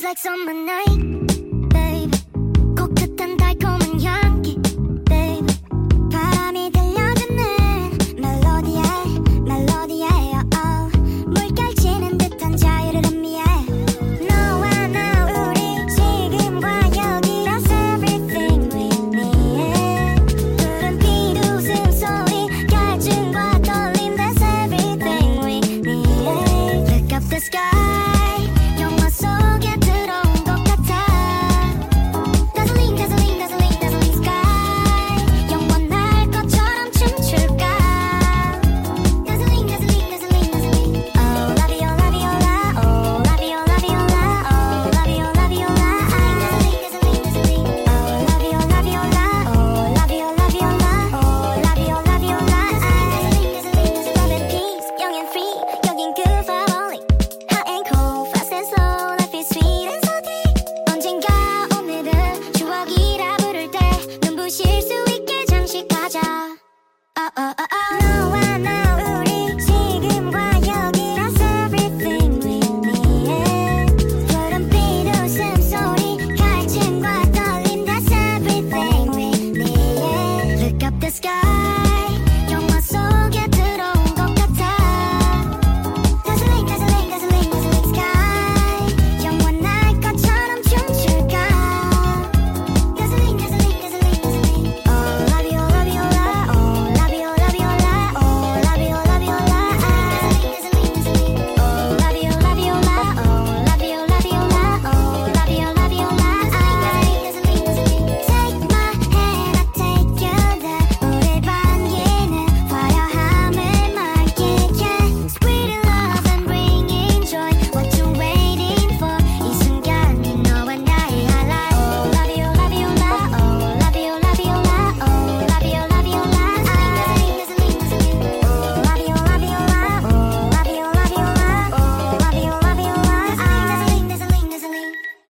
like summer night, baby. 코끝한 달콤한 향기, baby. 바람이 들려주는 멜로디에 물결치는 듯한 자유를 의미해. 너와 나 우리 지금과 여기 That's everything we need. 푸른 빛 웃음소리 갈증과 떨림 That's everything we need. Look up the sky. 쉴 수 있게 장식하자.